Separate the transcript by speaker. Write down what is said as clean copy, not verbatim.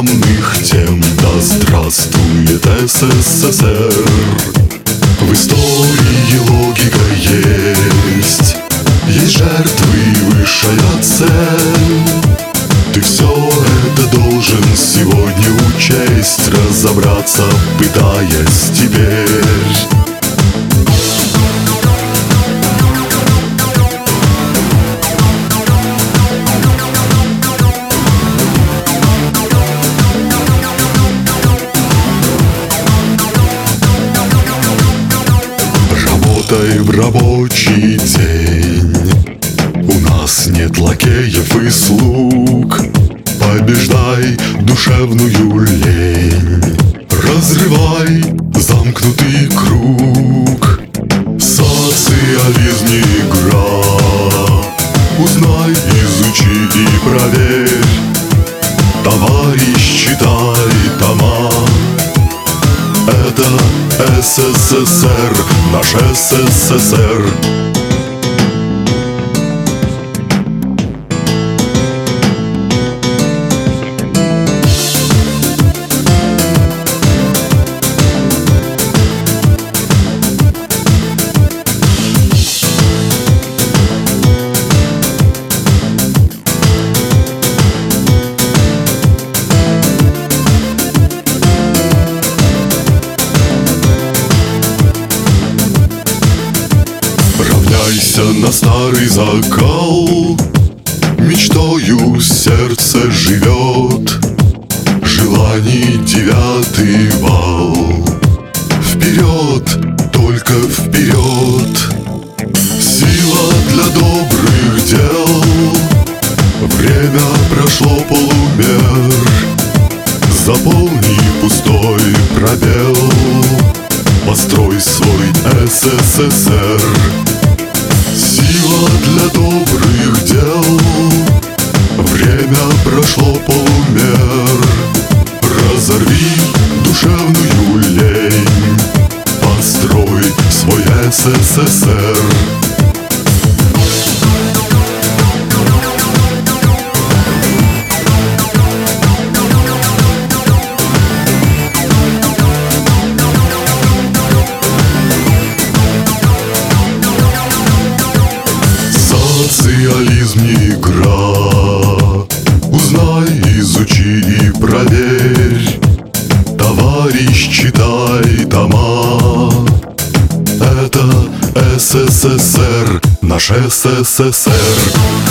Speaker 1: темных тем. Да здравствует СССР. В истории логика есть, есть жертвы и высшая цель. Ты все это должен сегодня учесть, разобраться, пытаясь теперь. Работай в рабочий день, у нас нет лакеев и слуг. Побеждай душевную лень, разрывай замкнутый круг. Социализм не игра, узнай, изучи и проверь. Товарищ, читай тома. Это СССР, наш СССР. На старый закал мечтою сердце живет, желаний 9 вал. Вперед, только вперед, сила для добрых дел. Время прошло полумер, заполни пустой пробел. Построй свой СССР. Сила для добрых дел. Время прошло полумер. Разорви душевную лень, построй свой СССР. Социализм не игра, узнай, изучи и проверь. Товарищ, читай тома. Это СССР, наш СССР.